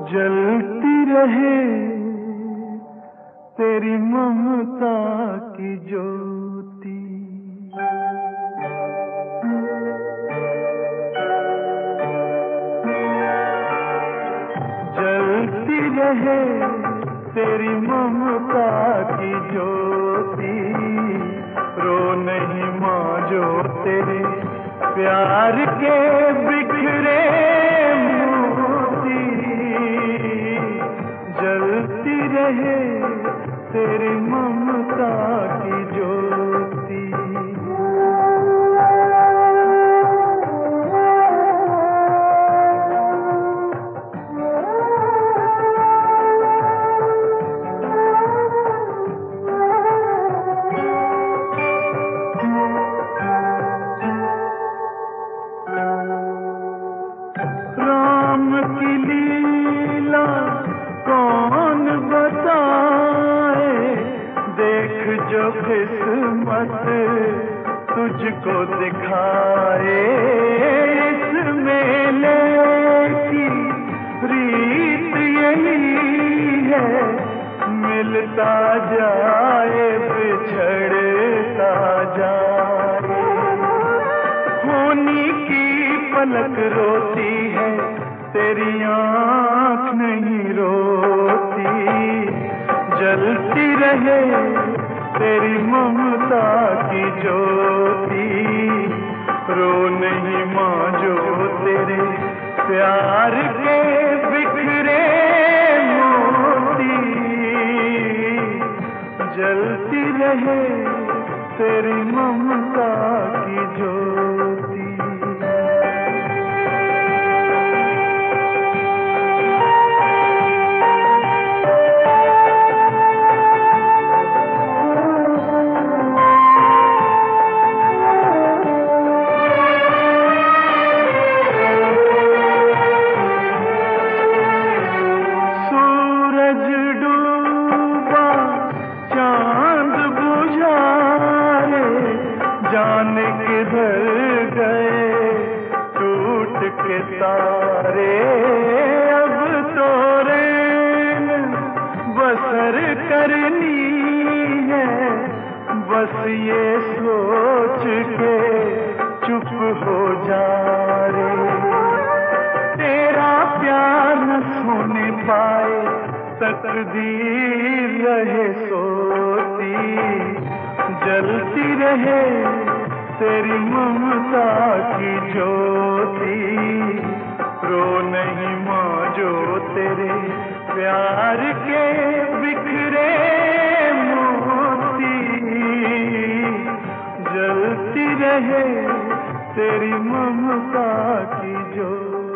जलती रहे तेरी ममता की ज्योति। जलती रहे तेरी ममता की ज्योति। रो नहीं माँ जो तेरे प्यार के बिखरे मोती। जलती रहे तेरी ममता की ज्योति। राम की लीला कौन बताए, देख जो किस्मत तुझको दिखाए। इस मेले की रीत यही है, मिलता जाए बिछड़ता जाए। होनी की पलक रोती है, तेरी आँख नहीं रोती। जलती रहे तेरी ममता की ज्योति। रो नहीं माँ जो तेरे प्यार के बिखरे मोती। जलती रहे तेरी ममता की ज्योति। जाने किधर गए टूट के तारे। अब तो रैन बसर करनी है, बस ये सोच के चुप हो जा रे। तेरा प्यार न सोने पाए, तकदीर रहे सोती। जलती रहे तेरी ममता की ज्योति। रो नहीं माँ जो तेरे प्यार के बिखरे मोती। जलती रहे तेरी ममता की ज्योति।